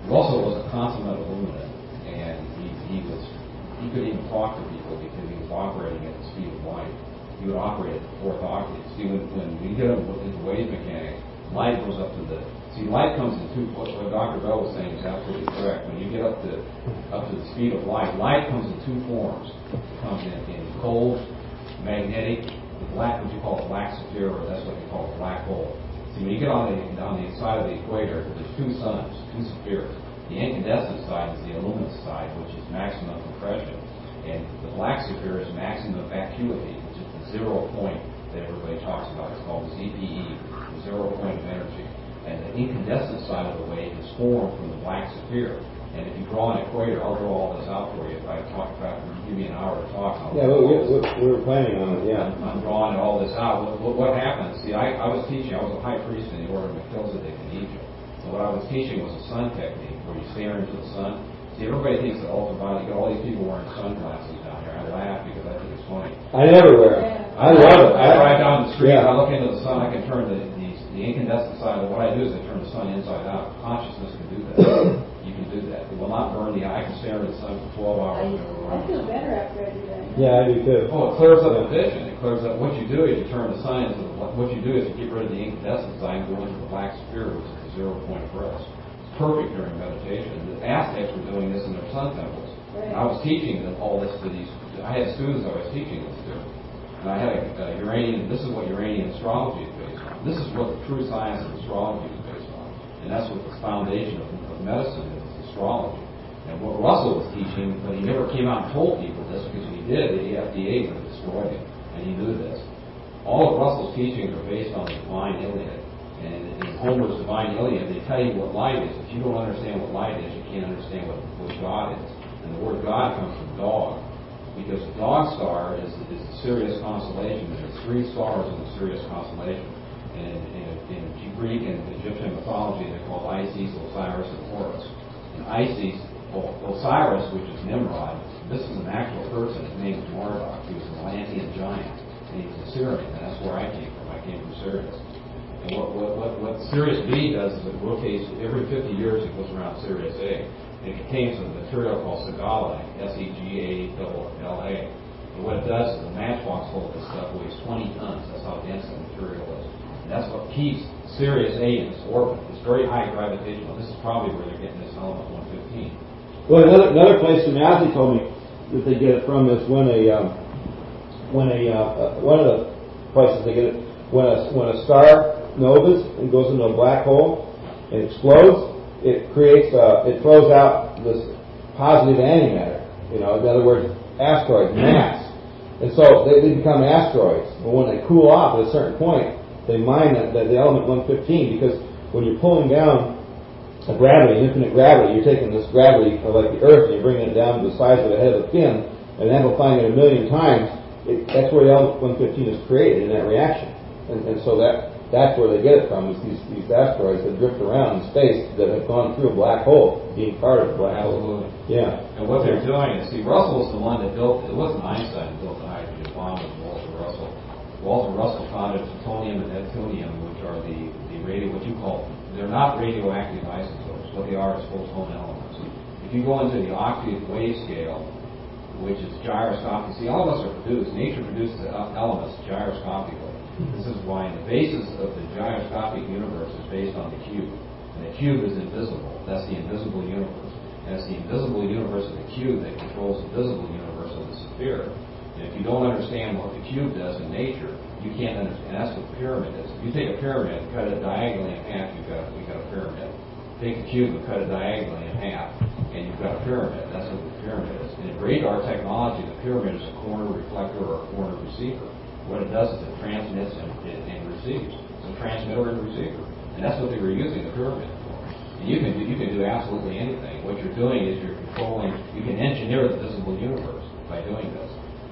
Russell was a consummate illuminant, and he, he was he could even talk to people because he was operating at the speed of light. He would operate at the fourth octave. See, when, when we get into wave mechanics, light goes up to the see light comes in two. What, what Doctor Bell was saying is absolutely correct. When you get up to up to the speed of light, light comes in two forms. It comes in, in cold, magnetic, the black, what you call a black sphere, or that's what you call a black hole. See, when you get on the on the side of the equator, there's two suns, two spheres. The incandescent side is the luminous side, which is maximum compression, and the black sphere is maximum vacuity, which is the zero point that everybody talks about. It's called Z P E, the zero point of energy. And the incandescent side of the wave is formed from the black sphere. And if you draw an equator, I'll draw all this out for you. If I talk about, give me an hour to talk. I'll yeah, we, we, we were planning on it. Yeah, I'm drawing all this out. What, what, what happens? See, I, I was teaching. I was a high priest in the order of Melchizedek in Egypt. So what I was teaching was a sun technique, where you stare into the sun. See, everybody thinks that ultraviolet. You got all these people wearing sunglasses down here. I laugh because I think it's funny. I never wear them. I love it. I drive down the street. Yeah. I look into the sun. I can turn the, the the incandescent side. Of what I do is I turn the sun inside out. Consciousness can do that. You can do that. It will not burn the eye. I can stare into the sun for twelve hours. I feel better after I do that. Yeah, I do too. Oh, it clears up Yeah. the vision. It clears up. What you do is you turn the sun into the, what you do is you get rid of the incandescent side and go into the black sphere, which is the zero point of rest. It's perfect during meditation. The Aztecs were doing this in their sun temples. Right. And I was teaching them all this to these. I had students I was teaching this to. And I had a, a Uranian, this is what Uranian astrology is based on. This is what the true science of astrology is based on. And that's what the foundation of, of medicine is, astrology. And what Russell was teaching, but he never came out and told people this, because if he did, the F D A would have destroyed him. And he knew this. All of Russell's teachings are based on the divine Iliad. And in Homer's divine Iliad, they tell you what light is. If you don't understand what light is, you can't understand what, what God is. And the word God comes from dog. Because the dog star is, is a Sirius constellation. There are three stars in the Sirius constellation. And in, in, in Greek and Egyptian mythology, they're called Isis, Osiris, and Horus. And Isis, well, Osiris, which is Nimrod, this is an actual person. His name is Marduk. He was an Atlantean giant. And he was a Syrian. And that's where I came from. I came from Sirius. And what, what, what, what Sirius B does is it rotates every fifty years. It goes around Sirius A. It contains a material called Segala, S E G A L A. And what it does is a matchbox full of this stuff weighs twenty tons. That's how dense the material is. And that's what keeps Sirius A in its orbit. It's very high gravitational. This is probably where they're getting this element one fifteen. Well, another another place Sumazi told me that they get it from is when a um, when a uh, one of the places they get it when a when a star novas and goes into a black hole and explodes. It creates, uh, it throws out this positive antimatter. You know, in other words, asteroids, mass. And so they, they become asteroids. But when they cool off at a certain point, they mine the, the, the element one fifteen, because when you're pulling down a gravity, infinite gravity, you're taking this gravity like the Earth and you're bringing it down to the size of the head of a pin and amplifying it a million times. It, that's where the element one fifteen is created in that reaction. And, and so that That's where they get it from, is these, these asteroids that drift around in space that have gone through a black hole, being part of a black Absolutely. hole. Yeah. And what they're doing is, see, Russell was the one that built, it wasn't Einstein who built the hydrogen bomb, it was Walter Russell. Walter Russell founded plutonium and neptunium, which are the, the radio, what you call, they're not radioactive isotopes. What they are is photon elements. If you go into the octave wave scale, which is gyroscopic, see, all of us are produced, nature produces elements gyroscopically. This is why the basis of the gyroscopic universe is based on the cube. And the cube is invisible. That's the invisible universe. And it's the invisible universe of the cube that controls the visible universe of the sphere. And if you don't understand what the cube does in nature, you can't understand. And that's what the pyramid is. If you take a pyramid and cut it diagonally in half, you've got, you've got a pyramid. Take the cube and cut it diagonally in half, and you've got a pyramid. That's what the pyramid is. And in radar technology, the pyramid is a corner reflector or a corner receiver. What it does is it transmits and, and receives. It's a transmitter and receiver. And that's what they were using the pyramid for. And you can do, you can do absolutely anything. What you're doing is you're controlling, you can engineer the visible universe by doing this.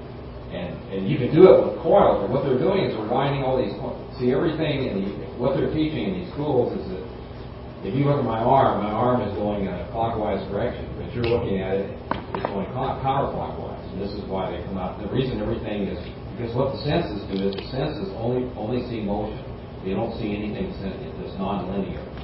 And and you can do it with coils. But what they're doing is they're winding all these coils. See, everything in the, what they're teaching in these schools is that if you look at my arm, my arm is going in a clockwise direction. But you're looking at it, it's going counterclockwise. And this is why they come out. The reason everything is, because what the senses do is the senses only only see motion. They don't see anything that's non-linear.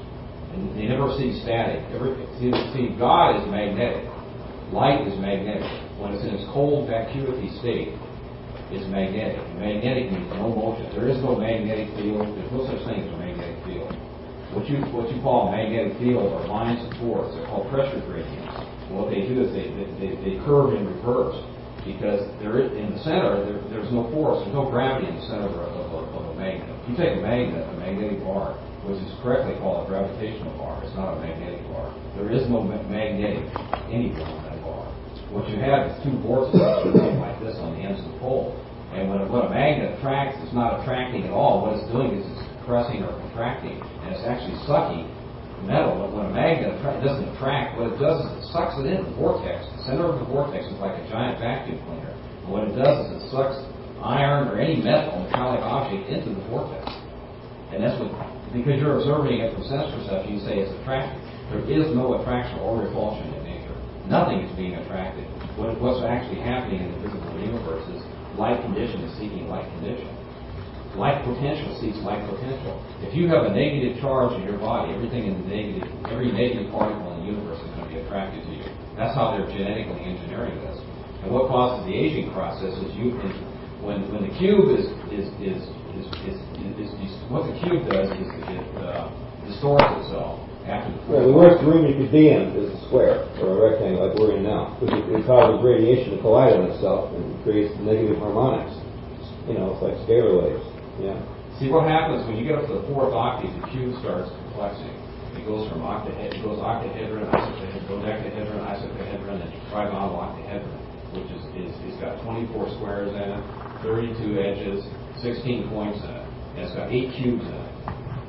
And they never see static. Every, see, see, God is magnetic. Light is magnetic. When it's in its cold vacuity state, it's magnetic. Magnetic means no motion. There is no magnetic field. There's no such thing as a magnetic field. What you what you call a magnetic field are lines of force. They're called pressure gradients. And what they do is they they, they curve in reverse because they're in the center. There, there's no force. There's no gravity in the center of a, of a, of a magnet. If you take a magnet, a magnetic bar, which is correctly called a gravitational bar, it's not a magnetic bar. There is no ma- magnetic anywhere on that bar. What you have is two vortices like this on the ends of the pole. And when a, when a magnet attracts, it's not attracting at all. What it's doing is it's compressing or contracting, and it's actually sucking metal. When a magnet attra- doesn't attract, what it does is it sucks it into the vortex. The center of the vortex is like a giant vacuum cleaner. And what it does is it sucks iron or any metal, metallic object into the vortex. And that's what, because you're observing it from sense perception, you say it's attracted. There is no attraction or repulsion in nature. Nothing is being attracted. What, what's actually happening in the physical universe is light condition is seeking light condition. Light potential seeks light potential. If you have a negative charge in your body, everything in the negative, every negative particle in the universe is going to be attracted to you. That's how they're genetically engineering this. And what causes the aging process is you, is when when the cube is is is is, is, is, is what the cube does is it uh, distorts itself after the. Well, the worst room you could be in is a square or a rectangle like we're in now, because it, it causes radiation to collide on itself and creates negative harmonics. You know, it's like scalar waves. Yeah. See what happens when you get up to the fourth octave, the cube starts complexing. It goes from octahedron, it goes octahedron, isoctahedron, dodecahedron, isoctahedron, and trigonal octahedron, which is, is it's got twenty-four squares in it, thirty-two edges, sixteen points in it, and it's got eight cubes in it.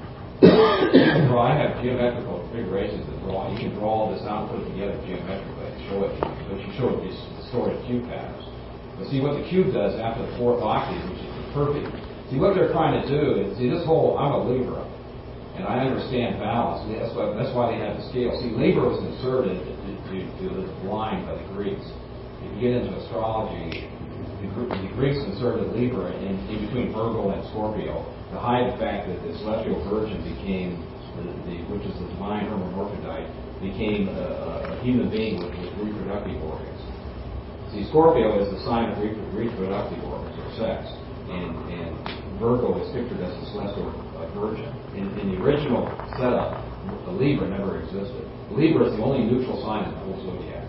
You can draw, I have geometrical configurations that draw. You can draw all this out and put it together geometrically and show it, but you show it these distorted cube patterns. But see what the cube does after the fourth octave, which is perfect. See, what they're trying to do is, see, this whole, I'm a Libra, and I understand balance. That's why, that's why they have the scale. See, Libra was inserted to, to, to this line by the Greeks. If you get into astrology, the, the Greeks inserted Libra in, in between Virgo and Scorpio to hide the fact that the celestial virgin became, the, the, which is the divine hermaphrodite, became a, a human being with, with reproductive organs. See, Scorpio is the sign of reproductive organs, or sex. And, and Virgo is pictured as the celestial uh, virgin. In, in the original setup, the Libra never existed. Libra is the only neutral sign in the whole zodiac.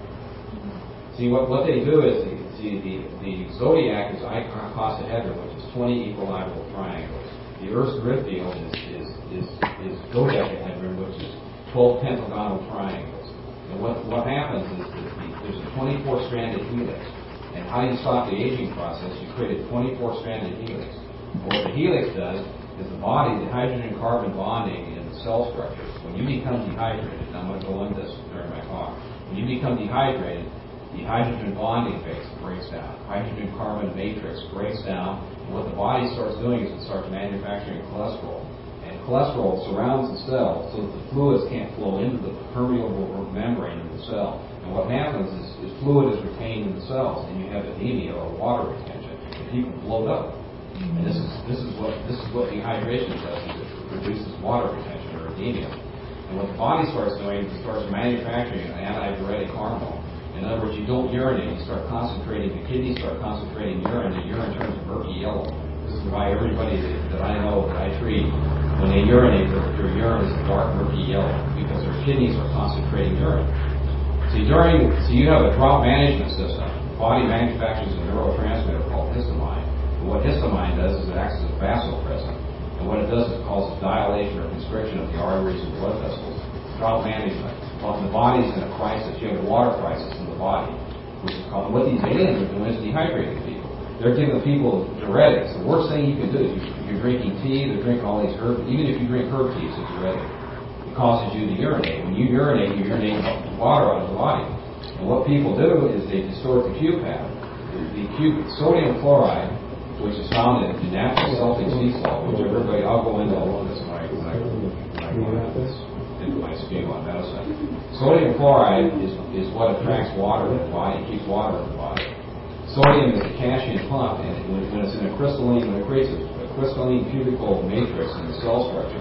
See, what, what they do is, the, see, the, the zodiac is icosahedron, which is twenty equilateral triangles. The Earth's grid field is, is, is, is dodecahedron, which is twelve pentagonal triangles. And what, what happens is that the, there's a twenty-four stranded helix. And how you stop the aging process, you create a twenty-four stranded helix. And what the helix does is the body, the hydrogen-carbon bonding in the cell structure. When you become dehydrated, and I'm going to go into this during my talk, when you become dehydrated, the hydrogen bonding phase breaks down. Hydrogen-carbon matrix breaks down, and what the body starts doing is it starts manufacturing cholesterol. And cholesterol surrounds the cell so that the fluids can't flow into the permeable membrane of the cell. And what happens is, is fluid is retained in the cells, and you have anemia or water retention, and people bloat up. And this is this is what this is what dehydration does. Is it reduces water retention or anemia. And what the body starts doing is it starts manufacturing an antidiuretic hormone. In other words, you don't urinate. You start concentrating. The kidneys start concentrating urine. The urine turns murky yellow. This is why everybody that, that I know that I treat, when they urinate, their, their urine is a dark murky yellow because their kidneys are concentrating urine. See, during, so you have a drought management system. The body manufactures a neurotransmitter called histamine. And what histamine does is it acts as a vasopressor. And what it does is it causes dilation or constriction of the arteries and blood vessels. Drought management. Well, the body's in a crisis. You have a water crisis in the body, which is called, what these aliens are doing is dehydrating people. They're giving people diuretics. The worst thing you can do is you, you're drinking tea, they're drinking all these herb, even if you drink herb tea, it's a diuretic. It causes you to urinate. When you urinate, you urinate water out of the body. And what people do is they distort the cube pattern. The, the cube, sodium chloride, which is found in the natural Celtic sea salt, which everybody, I'll go into all of this when I, when I, when I go into this, into my spiel on medicine. Sodium chloride is, is what attracts water in the body, keeps water in the body. Sodium is a Cashian pump, and when, when it's in a crystalline, when it creates a, a crystalline cubical matrix in the cell structure,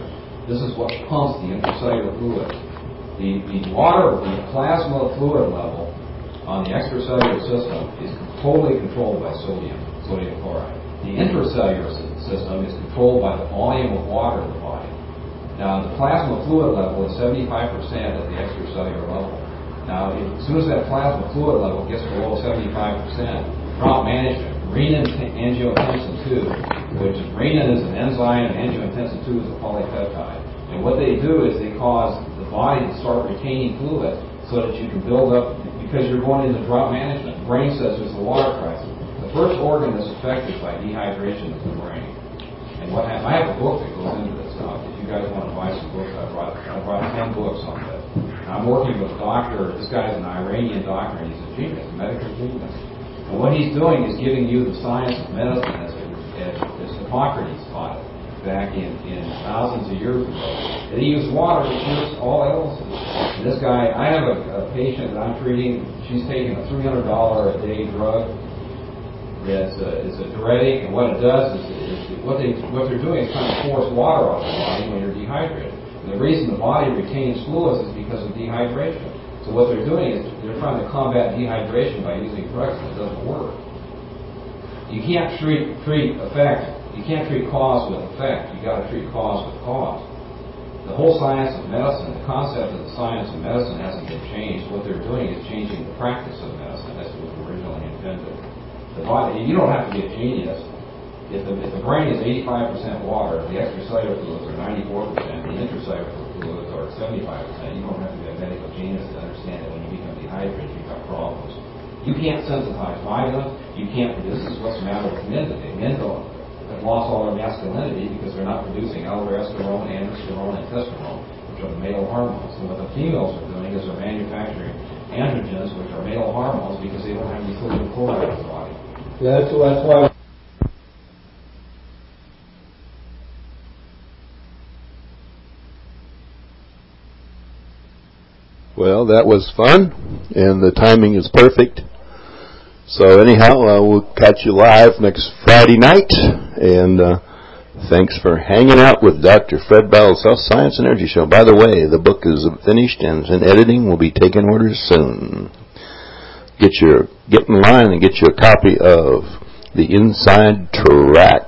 This is what pumps the intracellular fluid. The, the water, the plasma fluid level on the extracellular system is totally controlled by sodium, sodium chloride. The intracellular system is controlled by the volume of water in the body. Now, the plasma fluid level is seventy-five percent at the extracellular level. Now, if, as soon as that plasma fluid level gets below seventy-five percent, drought management, renin-angiotensin two, which is, renin is an enzyme and angiotensin two is a polypeptide. And what they do is they cause the body to start retaining fluid so that you can build up, because you're going into drought management. The brain says there's a water crisis. The first organ that's affected by dehydration is the brain. And what happened, I have a book that goes into this now. If you guys want to buy some books, I brought, I brought ten books on this. And I'm working with a doctor. This guy's an Iranian doctor, and he's a genius, a medical genius. And what he's doing is giving you the science of medicine as, as, as Hippocrates taught it back in, in thousands of years ago. And he used water to cure all illnesses. And this guy, I have a, a patient that I'm treating. She's taking a three hundred dollars a day drug. That's a, it's a diuretic, and what it does is, is what they what they're doing is trying to force water off the body when you're dehydrated. And the reason the body retains fluids is because of dehydration. So what they're doing is they're trying to combat dehydration by using drugs, and it doesn't work. You can't treat treat effect. You can't treat cause with effect. You got to treat cause with cause. The whole science of medicine, the concept of the science of medicine hasn't been changed. What they're doing is changing the practice of medicine. That's what was originally intended. The body, you don't have to be a genius. If the, if the brain is eighty-five percent water, the extracellular fluids are ninety-four percent, the intracellular fluids are seventy-five percent. You don't have to be a medical genius to understand that when you become dehydrated, you've got problems. You can't sensitize violence. You can't. This is what's the matter with men today. Men don't have lost all their masculinity because they're not producing aldosterone, androsterone, and testosterone, which are the male hormones. And what the females are doing is they're manufacturing androgens, which are male hormones, because they don't have any sodium chloride in the body. Yeah, that's, that's why. Well, that was fun, and the timing is perfect. So anyhow, uh, we'll catch you live next Friday night, and uh, thanks for hanging out with Doctor Fred Bell's Health Science and Energy Show. By the way, the book is finished and in editing. We'll be taking orders soon. Get your get in line and get you a copy of The Inside Track